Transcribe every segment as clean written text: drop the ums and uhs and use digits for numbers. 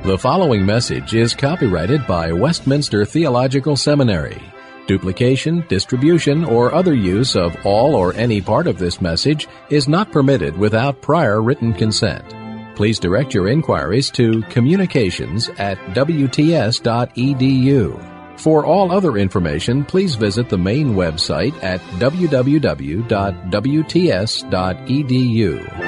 The following message is copyrighted by Westminster Theological Seminary. Duplication, distribution, or other use of all or any part of this message is not permitted without prior written consent. Please direct your inquiries to communications@wts.edu. For all other information, please visit the main website at www.wts.edu.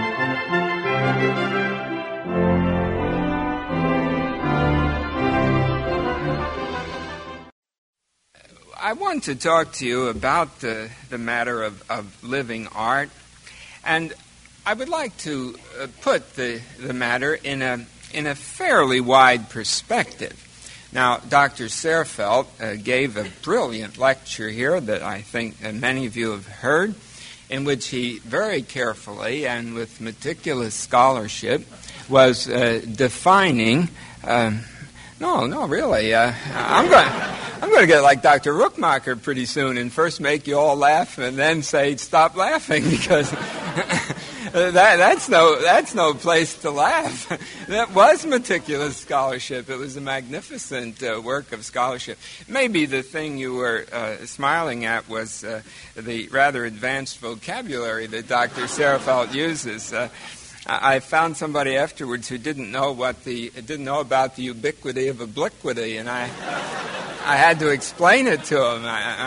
I want to talk to you about the matter of living art, and I would like to put the matter in a fairly wide perspective. Now, Dr. Seerfeldt gave a brilliant lecture here that I think many of you have heard, in which he very carefully and with meticulous scholarship was defining. Really. I'm going to get like Dr. Rookmacher pretty soon and first make you all laugh and then say stop laughing, because that's no place to laugh. That was meticulous scholarship. It was a magnificent work of scholarship. Maybe the thing you were smiling at was the rather advanced vocabulary that Dr. Seerfeldt uses. I found somebody afterwards who didn't know about the ubiquity of obliquity, and I had to explain it to him.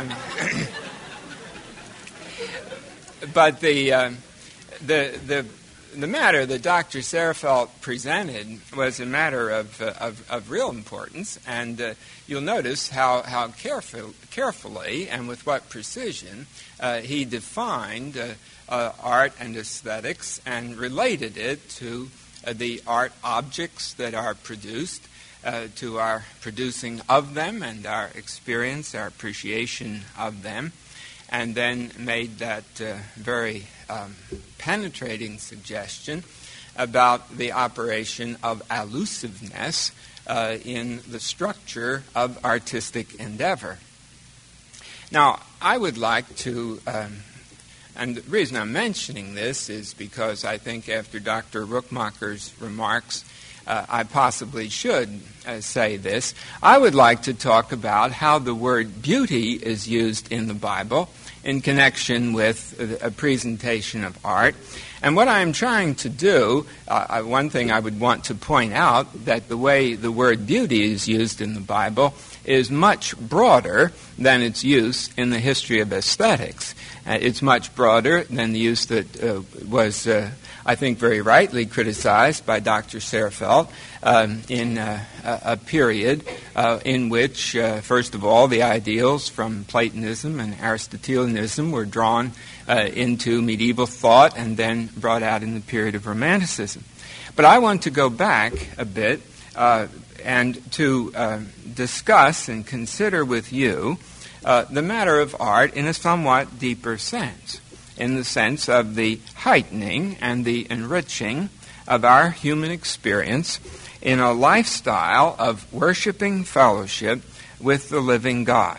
But the matter that Dr. Seerfeldt presented was a matter of real importance, and you'll notice how carefully and with what precision he defined art and aesthetics and related it to the art objects that are produced, to our producing of them and our experience, our appreciation of them, and then made that very penetrating suggestion about the operation of allusiveness in the structure of artistic endeavor. Now, I would like to... And the reason I'm mentioning this is because I think after Dr. Rookmacher's remarks, I possibly should say this. I would like to talk about how the word beauty is used in the Bible in connection with a presentation of art. And what I'm trying to do, one thing I would want to point out, that the way the word beauty is used in the Bible is much broader than its use in the history of aesthetics. It's much broader than the use that was, I think, very rightly criticized by Dr. Seerfeldt in a period in which, first of all, the ideals from Platonism and Aristotelianism were drawn into medieval thought and then brought out in the period of Romanticism. But I want to go back a bit and to discuss and consider with you the matter of art in a somewhat deeper sense, in the sense of the heightening and the enriching of our human experience in a lifestyle of worshiping fellowship with the living God.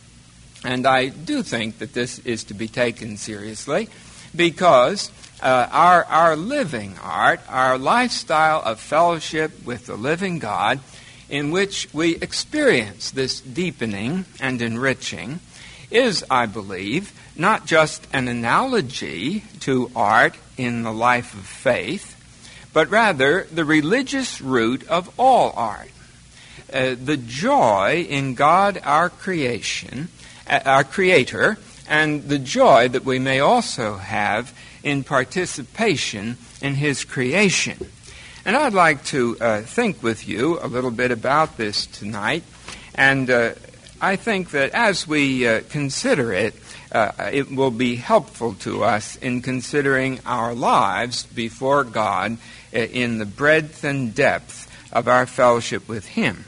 And I do think that this is to be taken seriously, because our living art, our lifestyle of fellowship with the living God, in which we experience this deepening and enriching, is, I believe, not just an analogy to art in the life of faith, but rather the religious root of all art. The joy in God, our creation, our Creator, and the joy that we may also have in participation in His creation. And I'd like to think with you a little bit about this tonight, and I think that as we consider it, it will be helpful to us in considering our lives before God in the breadth and depth of our fellowship with Him.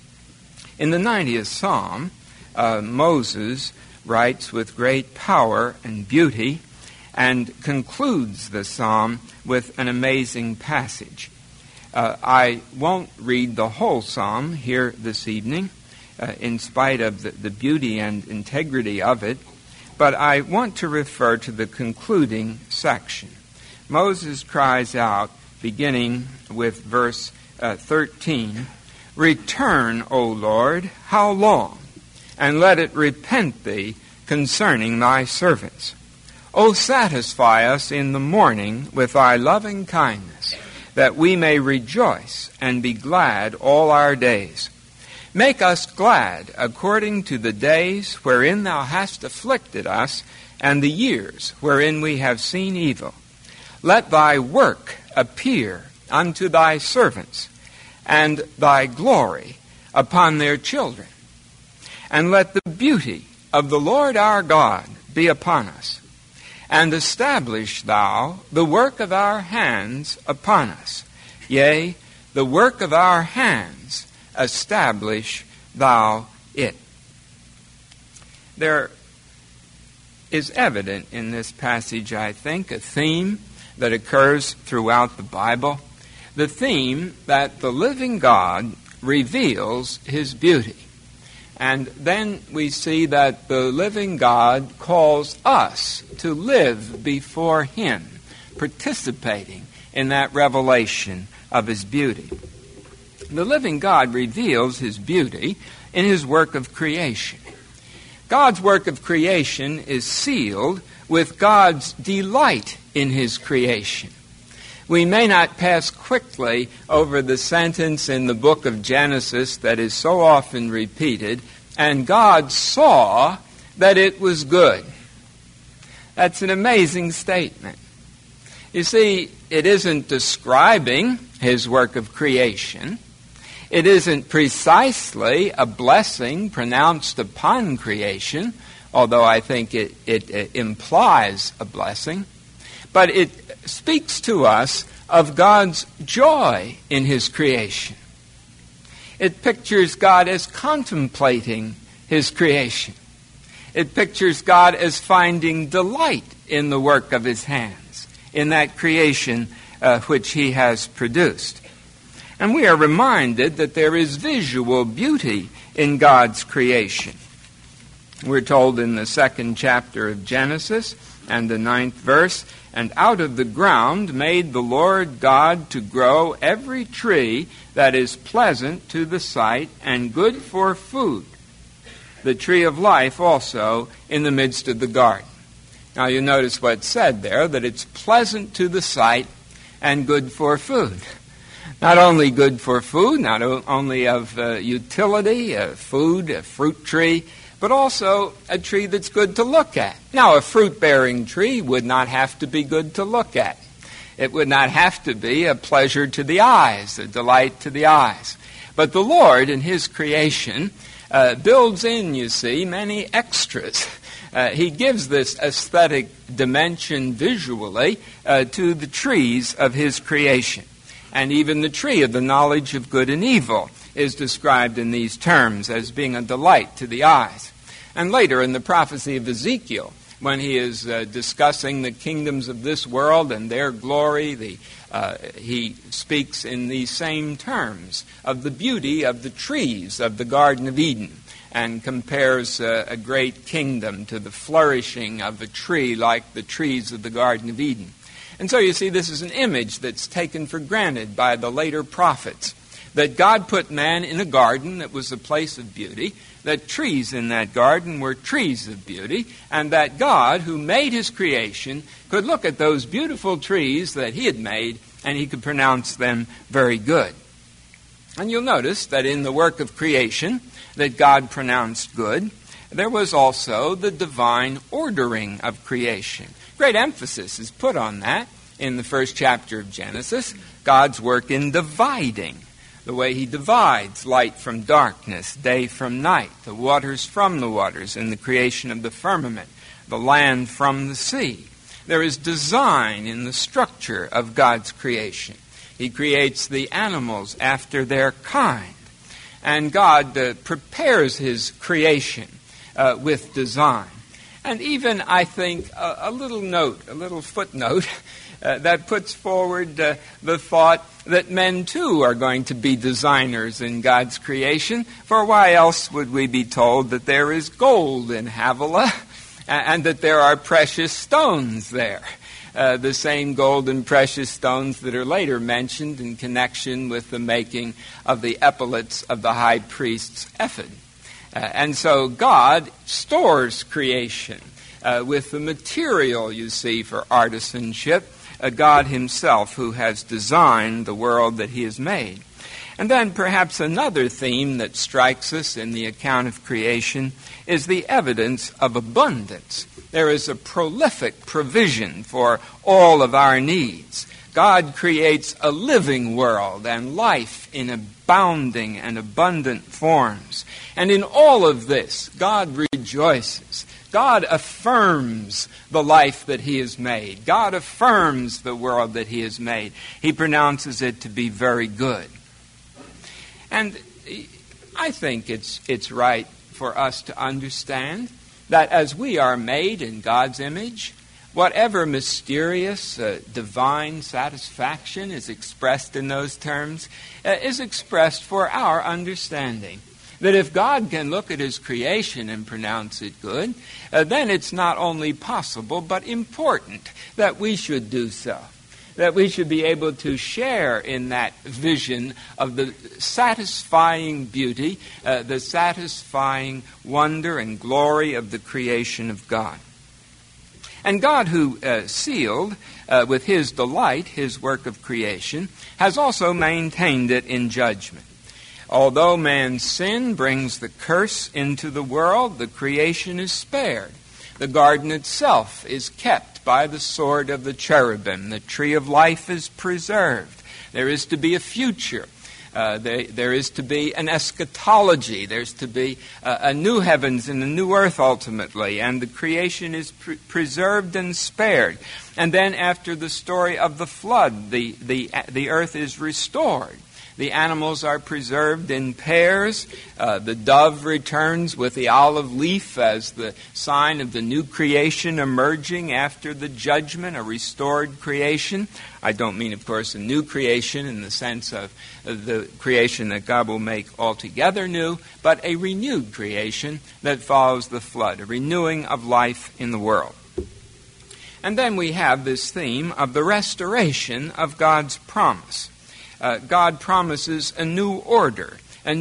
In the 90th Psalm, Moses writes with great power and beauty and concludes the psalm with an amazing passage. I won't read the whole psalm here this evening, in spite of the beauty and integrity of it, but I want to refer to the concluding section. Moses cries out, beginning with verse 13, "Return, O Lord, how long? And let it repent thee concerning thy servants. O satisfy us in the morning with thy loving kindness, that we may rejoice and be glad all our days. Make us glad according to the days wherein thou hast afflicted us, and the years wherein we have seen evil. Let thy work appear unto thy servants, and thy glory upon their children. And let the beauty of the Lord our God be upon us. And establish thou the work of our hands upon us. Yea, the work of our hands, establish thou it." There is evident in this passage, I think, a theme that occurs throughout the Bible. The theme that the living God reveals his beauty. And then we see that the living God calls us to live before him, participating in that revelation of his beauty. The living God reveals his beauty in his work of creation. God's work of creation is sealed with God's delight in his creation. We may not pass quickly over the sentence in the book of Genesis that is so often repeated, "And God saw that it was good." That's an amazing statement. You see, it isn't describing his work of creation. It isn't precisely a blessing pronounced upon creation, although I think it implies a blessing. But it speaks to us of God's joy in his creation. It pictures God as contemplating his creation. It pictures God as finding delight in the work of his hands, in that creation which he has produced. And we are reminded that there is visual beauty in God's creation. We're told in the 2nd chapter of Genesis and the 9th verse, "And out of the ground made the Lord God to grow every tree that is pleasant to the sight and good for food, the tree of life also in the midst of the garden." Now you notice what's said there, that it's pleasant to the sight and good for food. Not only good for food, not only of utility, food, a fruit tree, but also a tree that's good to look at. Now, a fruit-bearing tree would not have to be good to look at. It would not have to be a pleasure to the eyes, a delight to the eyes. But the Lord, in his creation, builds in, you see, many extras. He gives this aesthetic dimension visually to the trees of his creation. And even the tree of the knowledge of good and evil is described in these terms as being a delight to the eyes. And later in the prophecy of Ezekiel, when he is discussing the kingdoms of this world and their glory, he speaks in these same terms of the beauty of the trees of the Garden of Eden, and compares a great kingdom to the flourishing of a tree like the trees of the Garden of Eden. And so you see, this is an image that's taken for granted by the later prophets, that God put man in a garden that was a place of beauty, that trees in that garden were trees of beauty, and that God, who made his creation, could look at those beautiful trees that he had made, and he could pronounce them very good. And you'll notice that in the work of creation that God pronounced good, there was also the divine ordering of creation. Great emphasis is put on that in the 1st chapter of Genesis, God's work in dividing, the way he divides light from darkness, day from night, the waters from the waters in the creation of the firmament, the land from the sea. There is design in the structure of God's creation. He creates the animals after their kind. And God prepares his creation with design. And even, I think, a little footnote that puts forward the thought that men too are going to be designers in God's creation. For why else would we be told that there is gold in Havilah and that there are precious stones there. The same gold and precious stones that are later mentioned in connection with the making of the epaulets of the high priest's ephod. And so God stores creation with the material, you see, for artisanship, God himself who has designed the world that he has made. And then perhaps another theme that strikes us in the account of creation is the evidence of abundance. There is a prolific provision for all of our needs. God creates a living world and life in abounding and abundant forms. And in all of this, God rejoices. God affirms the life that he has made. God affirms the world that he has made. He pronounces it to be very good. And I think it's right for us to understand that as we are made in God's image, whatever mysterious, divine satisfaction is expressed in those terms is expressed for our understanding. That if God can look at his creation and pronounce it good, then it's not only possible but important that we should do so. That we should be able to share in that vision of the satisfying beauty, the satisfying wonder and glory of the creation of God. And God, who sealed with his delight his work of creation, has also maintained it in judgment. Although man's sin brings the curse into the world, the creation is spared. The garden itself is kept by the sword of the cherubim. The tree of life is preserved. There is to be a future. There is to be an eschatology. There's to be a new heavens and a new earth ultimately. And the creation is preserved and spared. And then after the story of the flood, the earth is restored. The animals are preserved in pairs. The dove returns with the olive leaf as the sign of the new creation emerging after the judgment, a restored creation. I don't mean, of course, a new creation in the sense of the creation that God will make altogether new, but a renewed creation that follows the flood, a renewing of life in the world. And then we have this theme of the restoration of God's promise. God promises a new order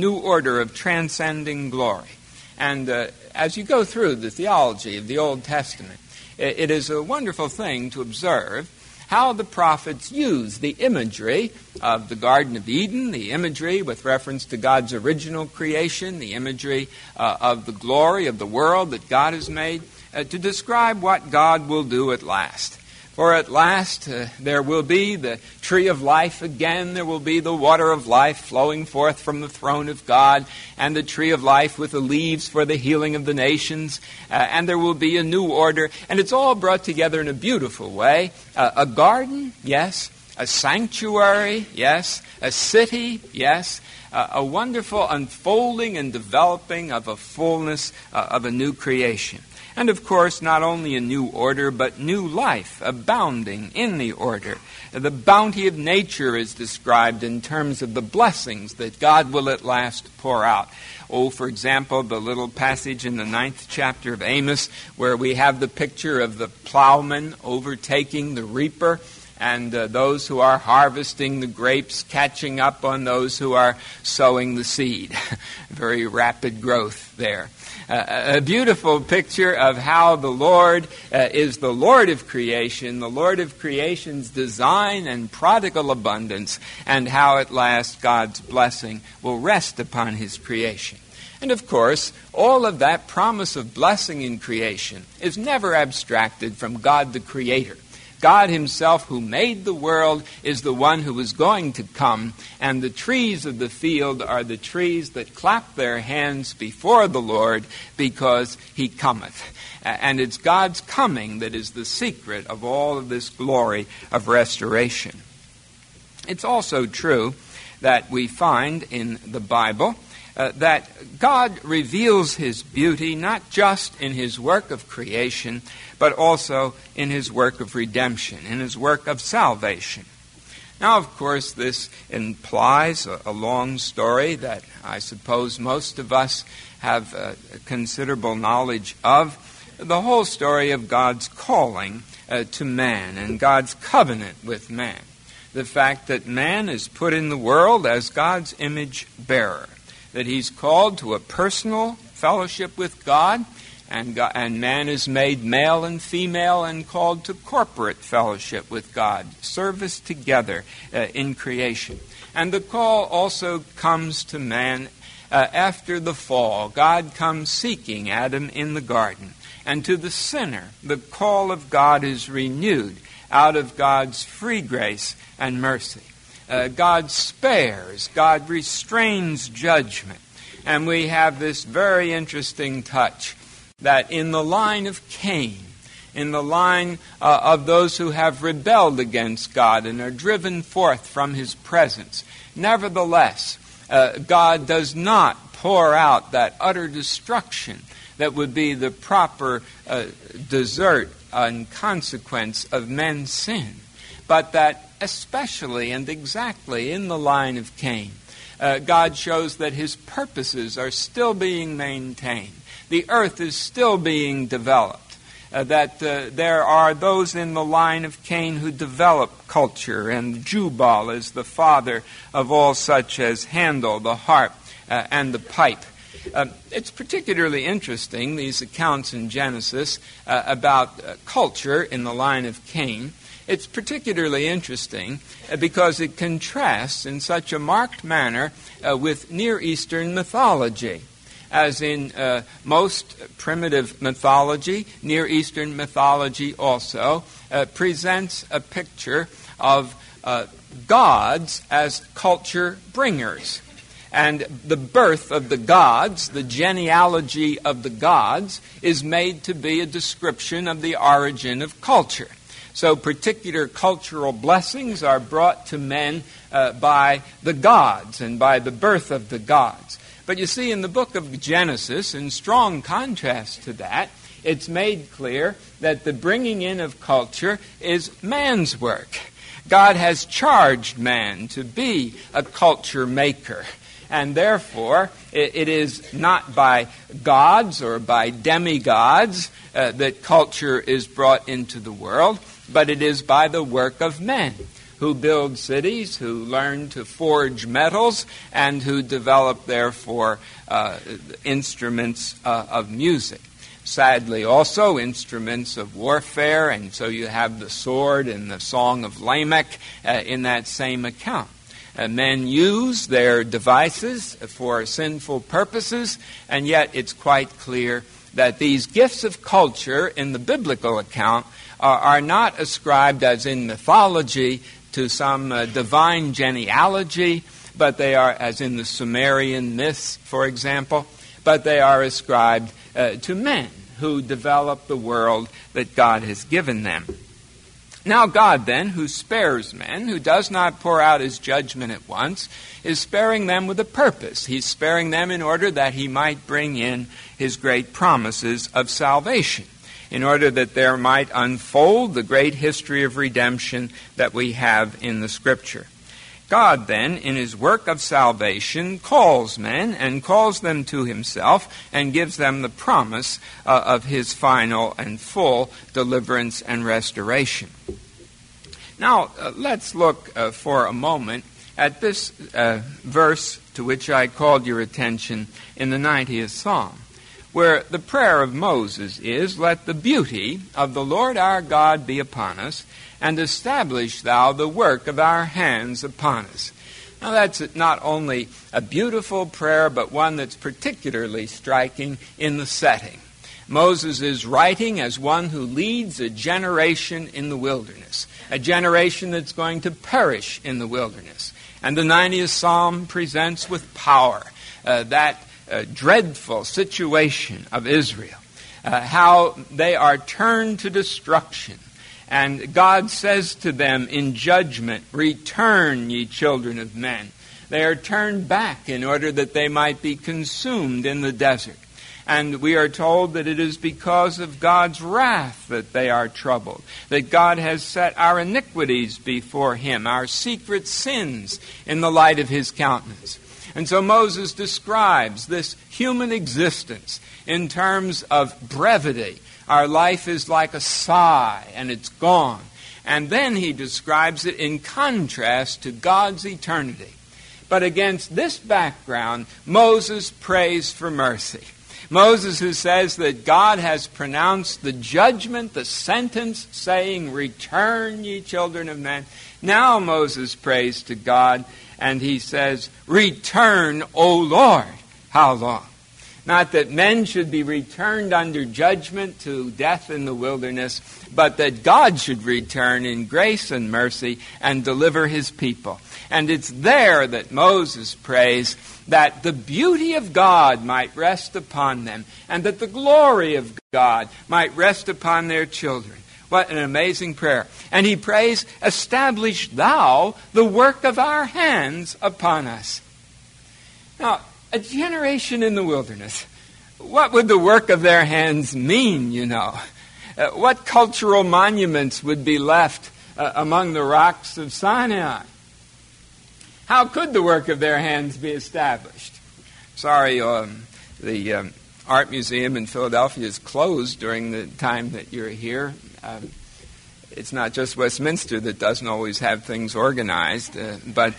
of transcending glory. And as you go through the theology of the Old Testament, it is a wonderful thing to observe how the prophets use the imagery of the Garden of Eden, the imagery with reference to God's original creation, the imagery of the glory of the world that God has made, to describe what God will do at last. For at last there will be the tree of life again. There will be the water of life flowing forth from the throne of God, and the tree of life with the leaves for the healing of the nations. And there will be a new order. And it's all brought together in a beautiful way. A garden, yes. A sanctuary, yes. A city, yes. A wonderful unfolding and developing of a fullness of a new creation. And, of course, not only a new order, but new life abounding in the order. The bounty of nature is described in terms of the blessings that God will at last pour out. Oh, for example, the little passage in the 9th chapter of Amos where we have the picture of the plowman overtaking the reaper and those who are harvesting the grapes catching up on those who are sowing the seed. Very rapid growth there. A beautiful picture of how the Lord is the Lord of creation, the Lord of creation's design and prodigal abundance, and how at last God's blessing will rest upon his creation. And of course, all of that promise of blessing in creation is never abstracted from God the Creator. God himself, who made the world, is the one who is going to come, and the trees of the field are the trees that clap their hands before the Lord because he cometh. And it's God's coming that is the secret of all of this glory of restoration. It's also true that we find in the Bible that God reveals his beauty not just in his work of creation, but also in his work of redemption, in his work of salvation. Now, of course, this implies a long story that I suppose most of us have considerable knowledge of, the whole story of God's calling to man and God's covenant with man. The fact that man is put in the world as God's image bearer, that he's called to a personal fellowship with God, and man is made male and female and called to corporate fellowship with God, service together in creation. And the call also comes to man after the fall. God comes seeking Adam in the garden. And to the sinner, the call of God is renewed out of God's free grace and mercy. God spares, God restrains judgment. And we have this very interesting touch that in the line of Cain, in the line of those who have rebelled against God and are driven forth from his presence, nevertheless, God does not pour out that utter destruction that would be the proper desert and consequence of men's sin, but that especially and exactly in the line of Cain, God shows that his purposes are still being maintained. The earth is still being developed. That there are those in the line of Cain who develop culture, and Jubal is the father of all such as Handel, the harp, and the pipe. It's particularly interesting, these accounts in Genesis about culture in the line of Cain. It's particularly interesting because it contrasts in such a marked manner with Near Eastern mythology. As in most primitive mythology, Near Eastern mythology also presents a picture of gods as culture bringers. And the birth of the gods, the genealogy of the gods, is made to be a description of the origin of culture. So particular cultural blessings are brought to men by the gods and by the birth of the gods. But you see, in the book of Genesis, in strong contrast to that, it's made clear that the bringing in of culture is man's work. God has charged man to be a culture maker. And therefore, it is not by gods or by demigods that culture is brought into the world, but it is by the work of men who build cities, who learn to forge metals, and who develop, therefore, instruments of music. Sadly, also instruments of warfare, and so you have the sword and the Song of Lamech in that same account. Men use their devices for sinful purposes, and yet it's quite clear that these gifts of culture in the biblical account are not ascribed, as in mythology, to some divine genealogy, but they are, as in the Sumerian myths, for example, but they are ascribed to men who develop the world that God has given them. Now God, then, who spares men, who does not pour out his judgment at once, is sparing them with a purpose. He's sparing them in order that he might bring in his great promises of salvation, in order that there might unfold the great history of redemption that we have in the Scripture. God, then, in his work of salvation, calls men and calls them to himself and gives them the promise of his final and full deliverance and restoration. Now, let's look for a moment at this verse to which I called your attention in the 90th Psalm, where the prayer of Moses is, "Let the beauty of the Lord our God be upon us, and establish thou the work of our hands upon us." Now that's not only a beautiful prayer, but one that's particularly striking in the setting. Moses is writing as one who leads a generation in the wilderness, a generation that's going to perish in the wilderness. And the 90th Psalm presents with power that dreadful situation of Israel, how they are turned to destruction. And God says to them in judgment, "Return, ye children of men." They are turned back in order that they might be consumed in the desert. And we are told that it is because of God's wrath that they are troubled, that God has set our iniquities before him, our secret sins, in the light of his countenance. And so Moses describes this human existence in terms of brevity, Our life is like a sigh, and it's gone. And then he describes it in contrast to God's eternity. But against this background, Moses prays for mercy. Moses, who says that God has pronounced the judgment, the sentence, saying, "Return, ye children of men." Now Moses prays to God, and he says, "Return, O Lord." How long? Not that men should be returned under judgment to death in the wilderness, but that God should return in grace and mercy and deliver his people. And it's there that Moses prays that the beauty of God might rest upon them, and that the glory of God might rest upon their children. What an amazing prayer. And he prays, "Establish thou the work of our hands upon us." Now, a generation in the wilderness, what would the work of their hands mean, you know? What cultural monuments would be left among the rocks of Sinai? How could the work of their hands be established? Sorry, the Art Museum in Philadelphia is closed during the time that you're here. It's not just Westminster that doesn't always have things organized, but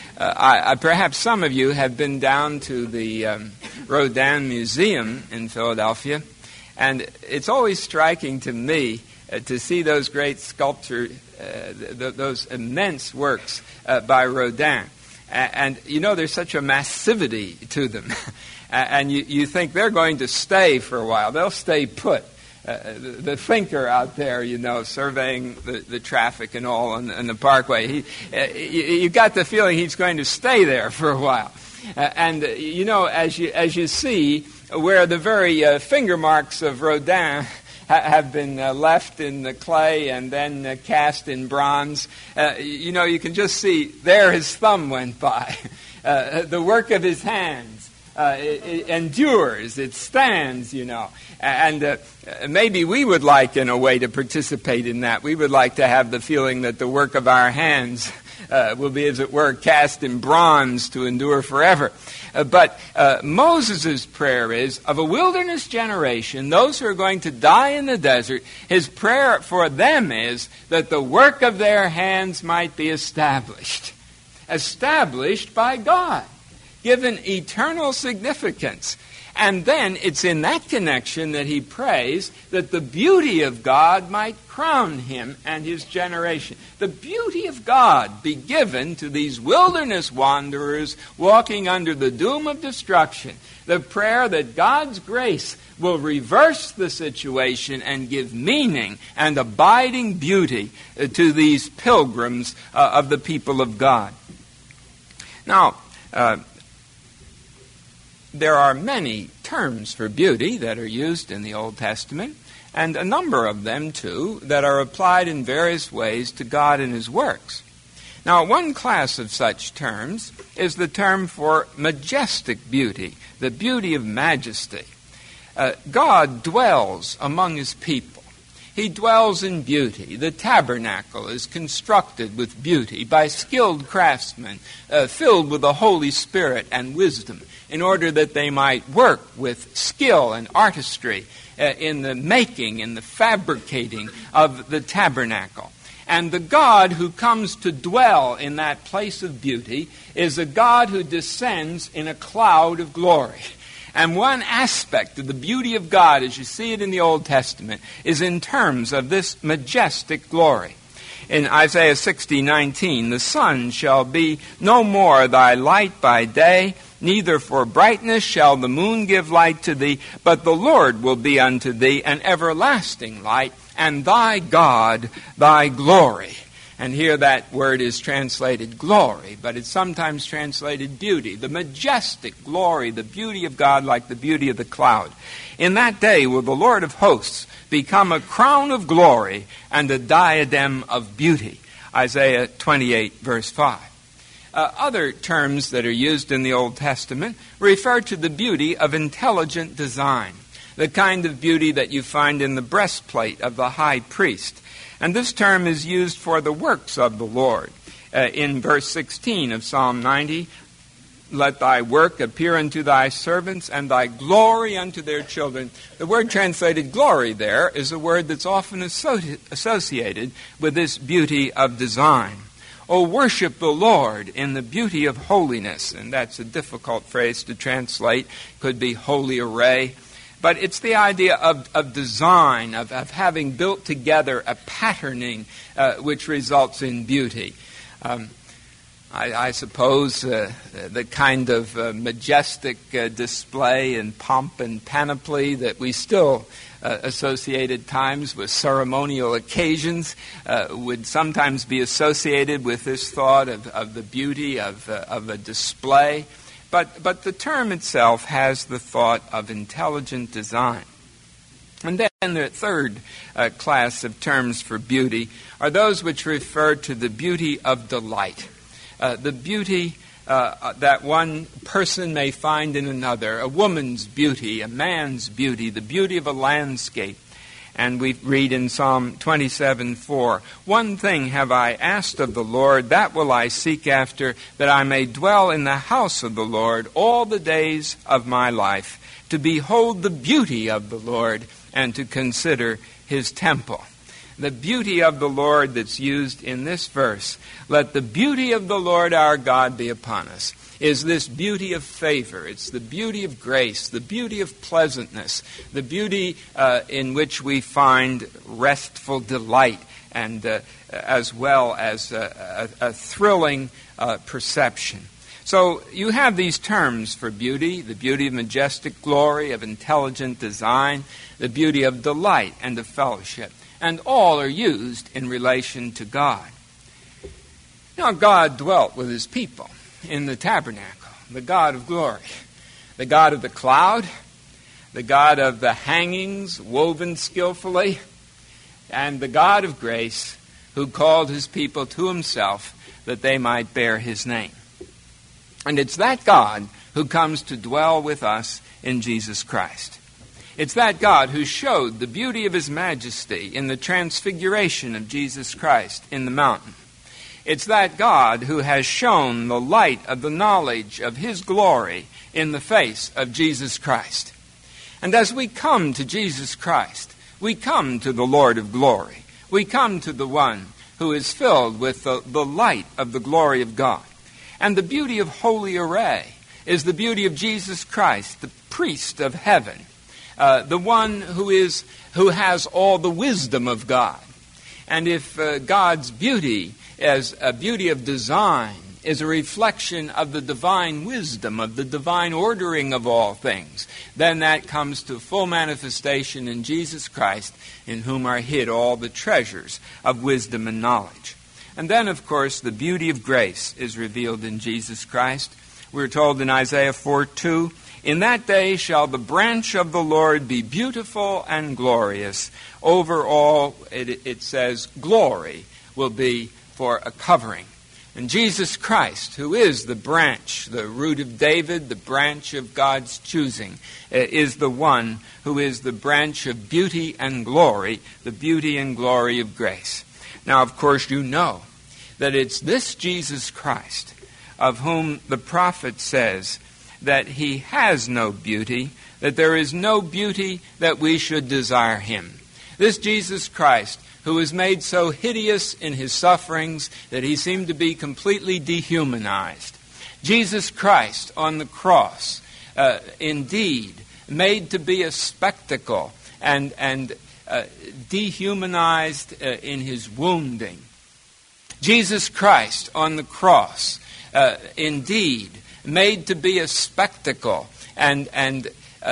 perhaps some of you have been down to the Rodin Museum in Philadelphia, and it's always striking to me to see those great sculptures, those immense works by Rodin. And you know, there's such a massivity to them. And you think they're going to stay for a while. They'll stay put. The thinker out there, you know, surveying the traffic and all on the parkway, you got the feeling he's going to stay there for a while. And you know, as you see where the very finger marks of Rodin have been left in the clay and then cast in bronze, you know, you can just see there his thumb went by. The work of his hands, it endures, it stands, you know. And maybe we would like, in a way, to participate in that. We would like to have the feeling that the work of our hands will be, as it were, cast in bronze to endure forever. But Moses' prayer is, of a wilderness generation, those who are going to die in the desert, his prayer for them is that the work of their hands might be established. Established by God, given eternal significance. And then it's in that connection that he prays that the beauty of God might crown him and his generation. The beauty of God be given to these wilderness wanderers walking under the doom of destruction. The prayer that God's grace will reverse the situation and give meaning and abiding beauty to these pilgrims of the people of God. Now, there are many terms for beauty that are used in the Old Testament, and a number of them, too, that are applied in various ways to God and his works. Now, one class of such terms is the term for majestic beauty, the beauty of majesty. God dwells among his people. He dwells in beauty. The tabernacle is constructed with beauty by skilled craftsmen, filled with the Holy Spirit and wisdom, in order that they might work with skill and artistry in the making, in the fabricating of the tabernacle. And the God who comes to dwell in that place of beauty is a God who descends in a cloud of glory. And one aspect of the beauty of God, as you see it in the Old Testament, is in terms of this majestic glory. In Isaiah 60:19, the sun shall be no more thy light by day, neither for brightness shall the moon give light to thee, but the Lord will be unto thee an everlasting light, and thy God thy glory. And here that word is translated glory, but it's sometimes translated beauty. The majestic glory, the beauty of God like the beauty of the cloud. In that day will the Lord of hosts become a crown of glory and a diadem of beauty. Isaiah 28, verse 5. Other terms that are used in the Old Testament refer to the beauty of intelligent design, the kind of beauty that you find in the breastplate of the high priest. And this term is used for the works of the Lord. In verse 16 of Psalm 90, Let thy work appear unto thy servants, and thy glory unto their children. The word translated glory there is a word that's often associated with this beauty of design. O worship the Lord in the beauty of holiness. And that's a difficult phrase to translate. Could be holy array. But it's the idea of design, of having built together a patterning which results in beauty. I suppose the kind of majestic display and pomp and panoply that we still associate at times with ceremonial occasions would sometimes be associated with this thought of the beauty of a display. But the term itself has the thought of intelligent design. And then the third class of terms for beauty are those which refer to the beauty of delight. The beauty that one person may find in another, a woman's beauty, a man's beauty, the beauty of a landscape. And we read in Psalm 27:4, "One thing have I asked of the Lord, that will I seek after, that I may dwell in the house of the Lord all the days of my life, to behold the beauty of the Lord and to consider his temple." The beauty of the Lord that's used in this verse, "Let the beauty of the Lord our God be upon us," is this beauty of favor. It's the beauty of grace, the beauty of pleasantness, the beauty in which we find restful delight, and as well as a thrilling perception. So you have these terms for beauty: the beauty of majestic glory, of intelligent design, the beauty of delight and of fellowship. And all are used in relation to God. Now, God dwelt with his people in the tabernacle, the God of glory, the God of the cloud, the God of the hangings woven skillfully, and the God of grace, who called his people to himself that they might bear his name. And it's that God who comes to dwell with us in Jesus Christ. It's that God who showed the beauty of his majesty in the transfiguration of Jesus Christ in the mountain. It's that God who has shown the light of the knowledge of his glory in the face of Jesus Christ. And as we come to Jesus Christ, we come to the Lord of glory. We come to the one who is filled with the light of the glory of God. And the beauty of holy array is the beauty of Jesus Christ, the priest of heaven. The one who has all the wisdom of God. And if God's beauty as a beauty of design is a reflection of the divine wisdom, of the divine ordering of all things, then that comes to full manifestation in Jesus Christ, in whom are hid all the treasures of wisdom and knowledge. And then, of course, the beauty of grace is revealed in Jesus Christ. We're told in Isaiah 4:2, "In that day shall the branch of the Lord be beautiful and glorious. Over all," it says, "glory will be for a covering." And Jesus Christ, who is the branch, the root of David, the branch of God's choosing, is the one who is the branch of beauty and glory, the beauty and glory of grace. Now, of course, you know that it's this Jesus Christ of whom the prophet says that he has no beauty, that there is no beauty that we should desire him. This Jesus Christ, who was made so hideous in his sufferings that he seemed to be completely dehumanized. Jesus Christ on the cross, indeed, made to be a spectacle and dehumanized in his wounding. Jesus Christ on the cross, indeed, made to be a spectacle and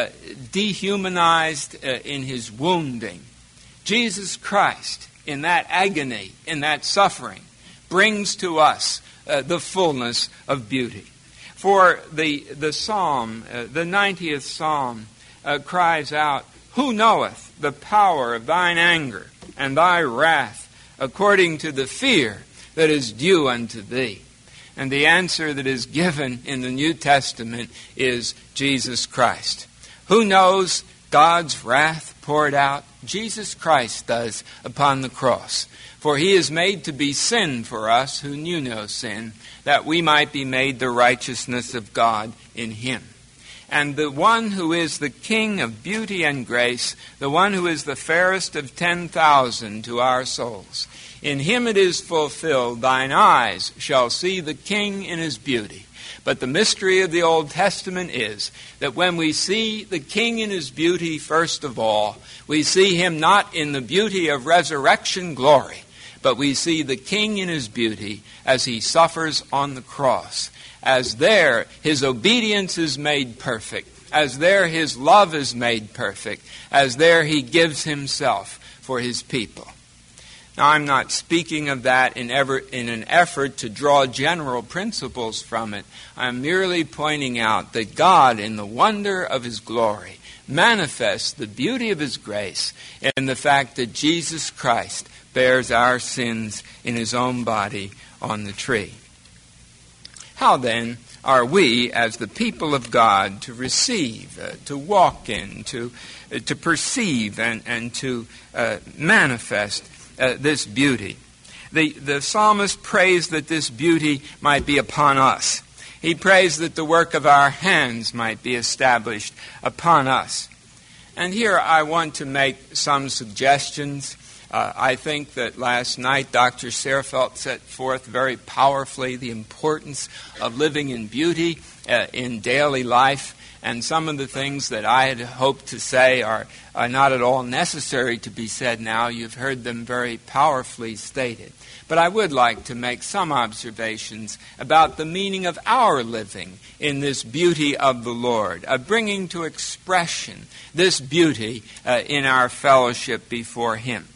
dehumanized in his wounding. Jesus Christ, in that agony, in that suffering, brings to us the fullness of beauty. For the psalm, the 90th Psalm, cries out, "Who knoweth the power of thine anger and thy wrath, according to the fear that is due unto thee?" And the answer that is given in the New Testament is Jesus Christ. Who knows God's wrath poured out? Jesus Christ does upon the cross. For he is made to be sin for us who knew no sin, that we might be made the righteousness of God in him. And the one who is the King of beauty and grace, the one who is the fairest of 10,000 to our souls, in him it is fulfilled, thine eyes shall see the King in his beauty. But the mystery of the Old Testament is that when we see the King in his beauty, first of all, we see him not in the beauty of resurrection glory, but we see the King in his beauty as he suffers on the cross. As there his obedience is made perfect, as there his love is made perfect, as there he gives himself for his people. Now, I'm not speaking of that in an effort to draw general principles from it. I'm merely pointing out that God, in the wonder of his glory, manifests the beauty of his grace in the fact that Jesus Christ bears our sins in his own body on the tree. How then are we, as the people of God, to receive, to walk in, to perceive, and to manifest this beauty? The psalmist prays that this beauty might be upon us. He prays that the work of our hands might be established upon us. And here I want to make some suggestions. I think that last night Dr. Searfeldt set forth very powerfully the importance of living in beauty in daily life. And some of the things that I had hoped to say are not at all necessary to be said now. You've heard them very powerfully stated. But I would like to make some observations about the meaning of our living in this beauty of the Lord, of bringing to expression this beauty in our fellowship before him.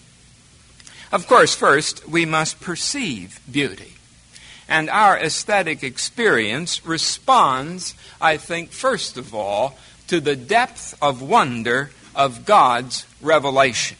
Of course, first, we must perceive beauty. And our aesthetic experience responds, I think, first of all, to the depth of wonder of God's revelation.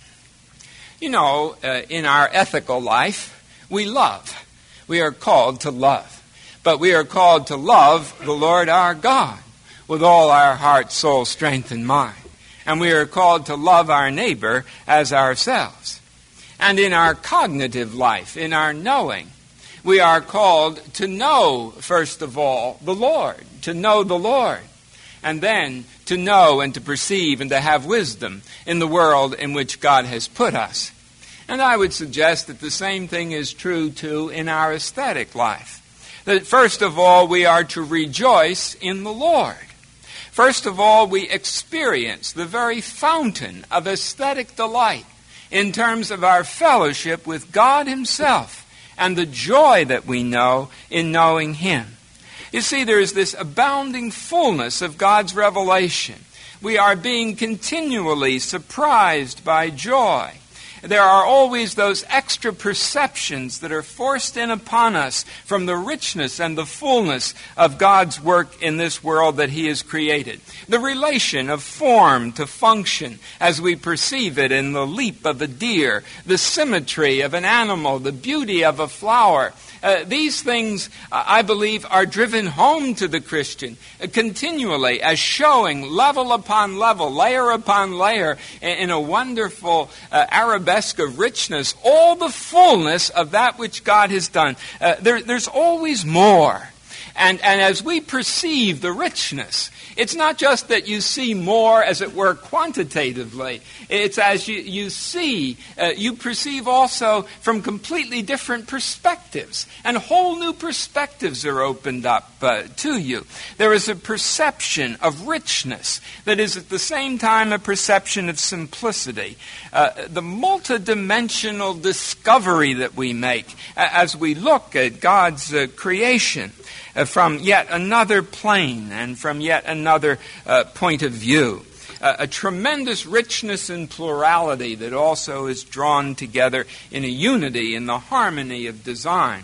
You know, in our ethical life, we love. We are called to love. But we are called to love the Lord our God with all our heart, soul, strength, and mind. And we are called to love our neighbor as ourselves. And in our cognitive life, in our knowing, we are called to know, first of all, the Lord, to know the Lord, and then to know and to perceive and to have wisdom in the world in which God has put us. And I would suggest that the same thing is true, too, in our aesthetic life. That first of all, we are to rejoice in the Lord. First of all, we experience the very fountain of aesthetic delight in terms of our fellowship with God himself and the joy that we know in knowing him. You see, there is this abounding fullness of God's revelation. We are being continually surprised by joy. There are always those extra perceptions that are forced in upon us from the richness and the fullness of God's work in this world that he has created. The relation of form to function as we perceive it in the leap of a deer, the symmetry of an animal, the beauty of a flower. These things, I believe, are driven home to the Christian continually as showing level upon level, layer upon layer, in a wonderful arabesque of richness, all the fullness of that which God has done. There's always more. And as we perceive the richness, it's not just that you see more, as it were, quantitatively. It's as you see, you perceive also from completely different perspectives. And whole new perspectives are opened up to you. There is a perception of richness that is at the same time a perception of simplicity. The multidimensional discovery that we make as we look at God's creation from yet another plane and from yet another point of view. A tremendous richness and plurality that also is drawn together in a unity, in the harmony of design.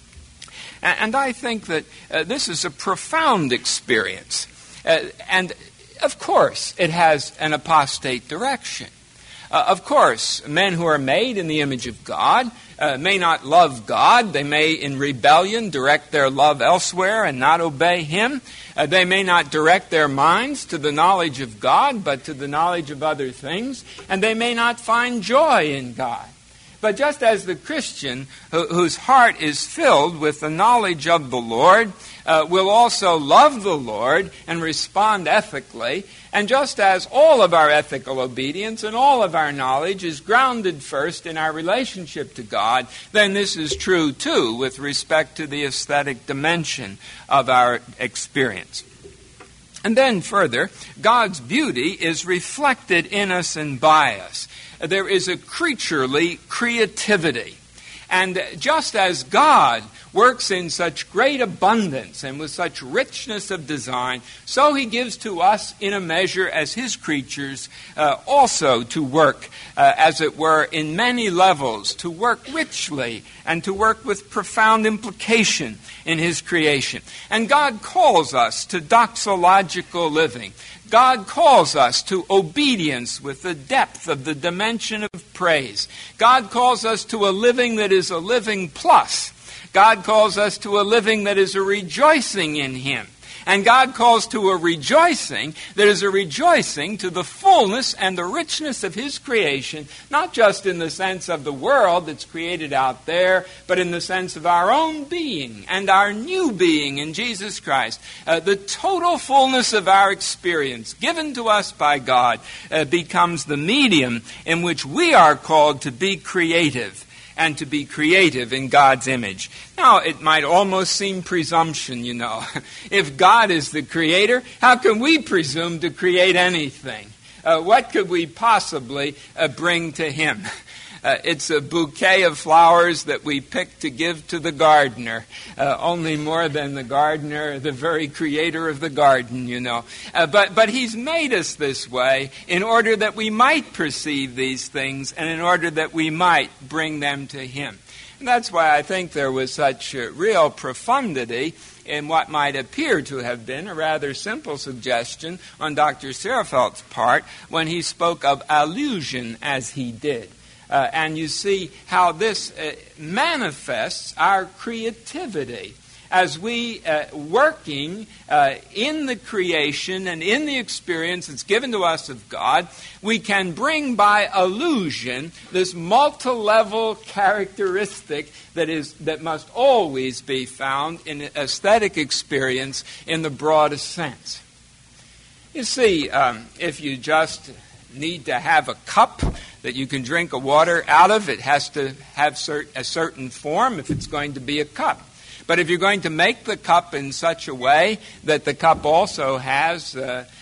And I think that this is a profound experience. And of course, it has an apostate direction. Of course, men who are made in the image of God may not love God. They may, in rebellion, direct their love elsewhere and not obey him. They may not direct their minds to the knowledge of God, but to the knowledge of other things. And they may not find joy in God. But just as the Christian whose heart is filled with the knowledge of the Lord will also love the Lord and respond ethically, and just as all of our ethical obedience and all of our knowledge is grounded first in our relationship to God, then this is true too with respect to the aesthetic dimension of our experience. And then further, God's beauty is reflected in us and by us. There is a creaturely creativity. And just as God works in such great abundance and with such richness of design, so he gives to us in a measure as his creatures also to work, as it were, in many levels, to work richly and to work with profound implication in his creation. And God calls us to doxological living. God calls us to obedience with the depth of the dimension of praise. God calls us to a living that is a living plus. God calls us to a living that is a rejoicing in him. And God calls to a rejoicing that is a rejoicing to the fullness and the richness of his creation, not just in the sense of the world that's created out there, but in the sense of our own being and our new being in Jesus Christ. The total fullness of our experience given to us by God becomes the medium in which we are called to be creative, and to be creative in God's image. Now, it might almost seem presumption, you know. If God is the creator, how can we presume to create anything? What could we possibly bring to him? It's a bouquet of flowers that we pick to give to the gardener, only more than the gardener, the very creator of the garden, you know. But he's made us this way in order that we might perceive these things and in order that we might bring them to him. And that's why I think there was such real profundity in what might appear to have been a rather simple suggestion on Dr. Seerfeldt's part when he spoke of allusion as he did. And you see how this manifests our creativity. As we working in the creation and in the experience that's given to us of God, we can bring by allusion this multi-level characteristic that must always be found in aesthetic experience in the broadest sense. You see, if you just need to have a cup that you can drink a water out of, it has to have a certain form if it's going to be a cup. But if you're going to make the cup in such a way that the cup also has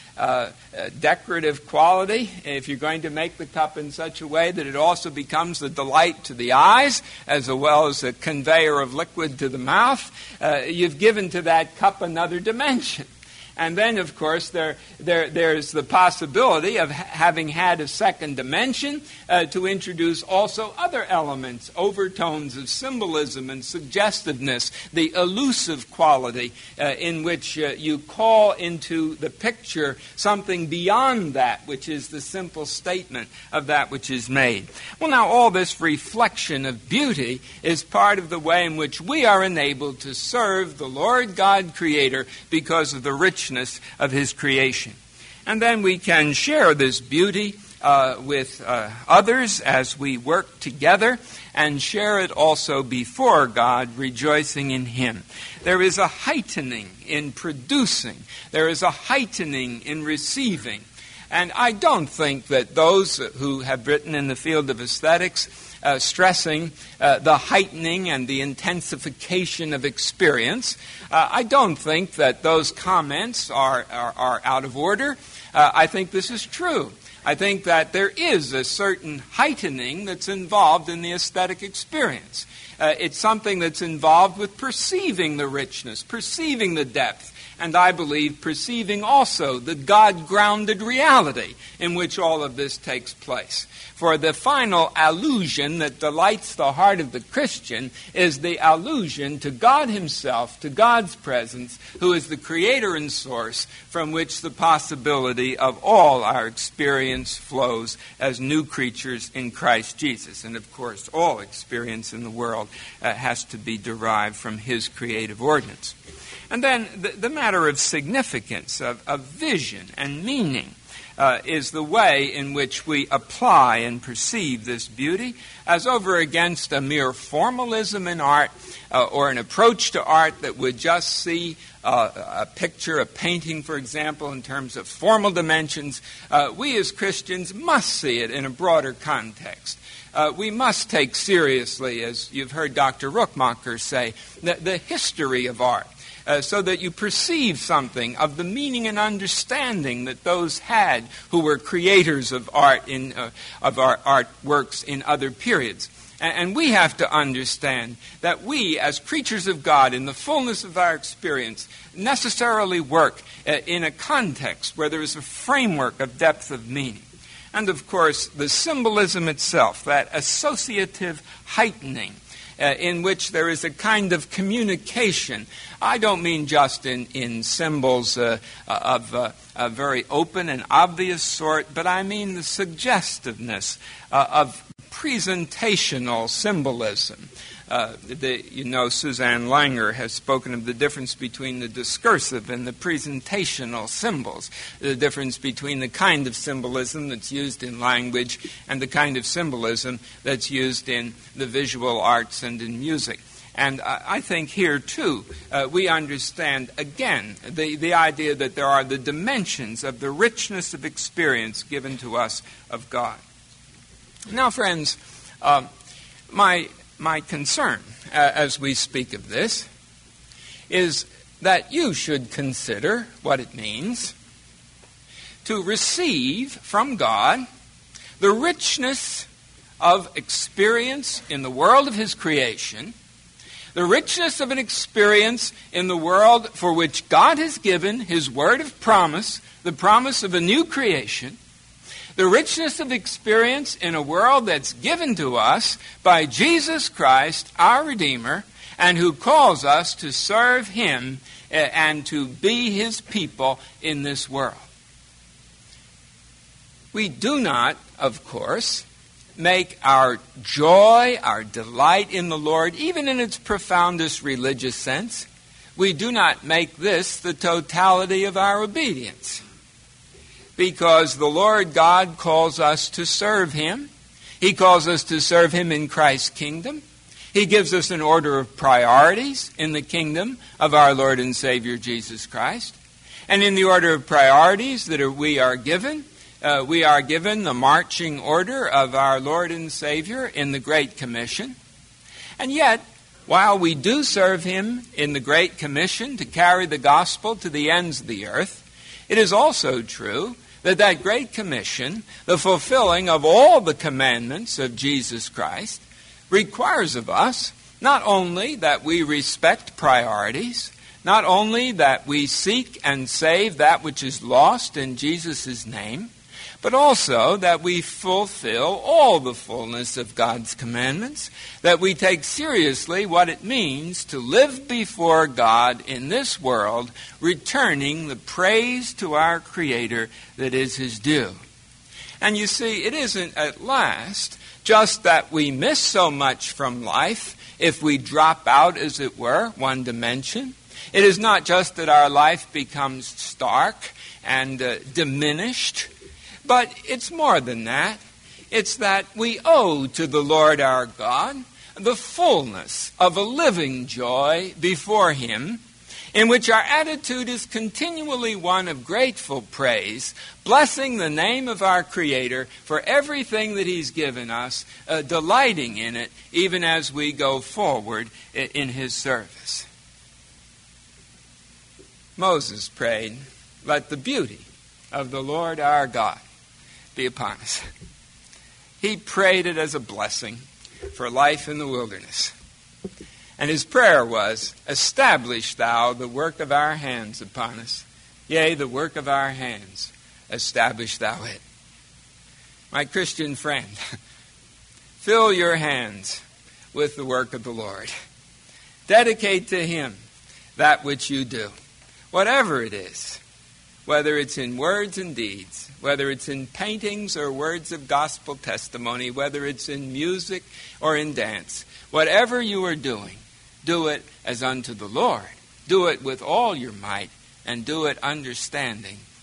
decorative quality, if you're going to make the cup in such a way that it also becomes a delight to the eyes as well as a conveyor of liquid to the mouth, you've given to that cup another dimension. And then, of course, there's the possibility of having had a second dimension to introduce also other elements, overtones of symbolism and suggestiveness, the elusive quality in which you call into the picture something beyond that which is the simple statement of that which is made. Well, now, all this reflection of beauty is part of the way in which we are enabled to serve the Lord God Creator because of the richness of his creation. And then we can share this beauty with others as we work together and share it also before God, rejoicing in him. There is a heightening in producing. There is a heightening in receiving. And I don't think that those who have written in the field of aesthetics stressing the heightening and the intensification of experience, I don't think that those comments are out of order. I think this is true. I think that there is a certain heightening that's involved in the aesthetic experience. It's something that's involved with perceiving the richness, perceiving the depth, and I believe perceiving also the God-grounded reality in which all of this takes place. For the final allusion that delights the heart of the Christian is the allusion to God himself, to God's presence, who is the creator and source from which the possibility of all our experience flows as new creatures in Christ Jesus. And of course, all experience in the world has to be derived from his creative ordinance. And then the matter of significance, of vision and meaning. is the way in which we apply and perceive this beauty, as over against a mere formalism in art or an approach to art that would just see a picture, a painting, for example, in terms of formal dimensions. We as Christians must see it in a broader context. We must take seriously, as you've heard Dr. Rookmacher say, the history of art, so that you perceive something of the meaning and understanding that those had who were creators of art of our artworks in other periods. And we have to understand that we, as creatures of God, in the fullness of our experience, necessarily work in a context where there is a framework of depth of meaning. And, of course, the symbolism itself, that associative heightening in which there is a kind of communication. I don't mean just in symbols of a very open and obvious sort, but I mean the suggestiveness of presentational symbolism. Suzanne Langer has spoken of the difference between the discursive and the presentational symbols, the difference between the kind of symbolism that's used in language and the kind of symbolism that's used in the visual arts and in music. And I think here, too, we understand, again, the idea that there are the dimensions of the richness of experience given to us of God. Now, friends, my concern as we speak of this is that you should consider what it means to receive from God the richness of experience in the world of His creation, the richness of an experience in the world for which God has given His word of promise, the promise of a new creation, the richness of experience in a world that's given to us by Jesus Christ, our Redeemer, and who calls us to serve Him and to be His people in this world. We do not, of course, make our joy, our delight in the Lord, even in its profoundest religious sense, we do not make this the totality of our obedience. Because the Lord God calls us to serve Him. He calls us to serve Him in Christ's kingdom. He gives us an order of priorities in the kingdom of our Lord and Savior Jesus Christ. And in the order of priorities that we are given the marching order of our Lord and Savior in the Great Commission. And yet, while we do serve Him in the Great Commission to carry the gospel to the ends of the earth, it is also true that Great Commission, the fulfilling of all the commandments of Jesus Christ, requires of us not only that we respect priorities, not only that we seek and save that which is lost in Jesus' name, but also that we fulfill all the fullness of God's commandments, that we take seriously what it means to live before God in this world, returning the praise to our Creator that is His due. And you see, it isn't at last just that we miss so much from life if we drop out, as it were, one dimension. It is not just that our life becomes stark and diminished, but it's more than that. It's that we owe to the Lord our God the fullness of a living joy before Him, in which our attitude is continually one of grateful praise, blessing the name of our Creator for everything that He's given us, delighting in it, even as we go forward in His service. Moses prayed, "Let the beauty of the Lord our God be upon us." He prayed it as a blessing for life in the wilderness. And his prayer was, "Establish thou the work of our hands upon us. Yea, the work of our hands, establish thou it." My Christian friend, fill your hands with the work of the Lord. Dedicate to Him that which you do, whatever it is, whether it's in words and deeds, whether it's in paintings or words of gospel testimony, whether it's in music or in dance. Whatever you are doing, do it as unto the Lord. Do it with all your might, and do it understanding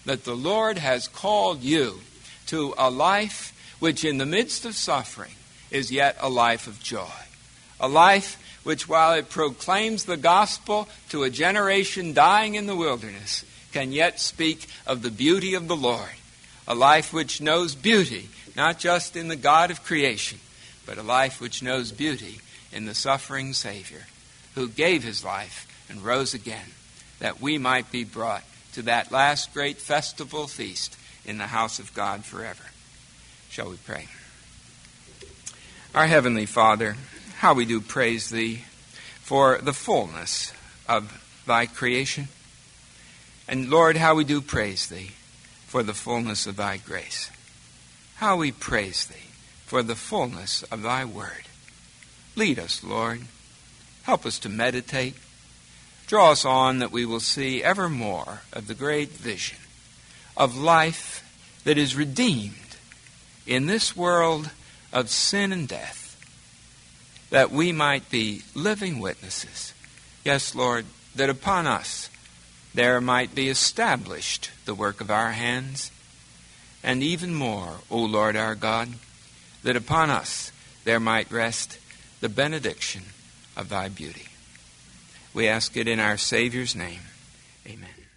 that the Lord has called you to a life which in the midst of suffering is yet a life of joy. A life which, while it proclaims the gospel to a generation dying in the wilderness, can yet speak of the beauty of the Lord. A life which knows beauty, not just in the God of creation, but a life which knows beauty in the suffering Savior, who gave his life and rose again, that we might be brought to that last great festival feast in the house of God forever. Shall we pray? Our Heavenly Father, how we do praise Thee for the fullness of Thy creation. And Lord, how we do praise Thee for the fullness of Thy grace. How we praise Thee for the fullness of Thy word. Lead us, Lord. Help us to meditate. Draw us on that we will see ever more of the great vision of life that is redeemed in this world of sin and death, that we might be living witnesses. Yes, Lord, that upon us there might be established the work of our hands, and even more, O Lord our God, that upon us there might rest the benediction of Thy beauty. We ask it in our Savior's name. Amen.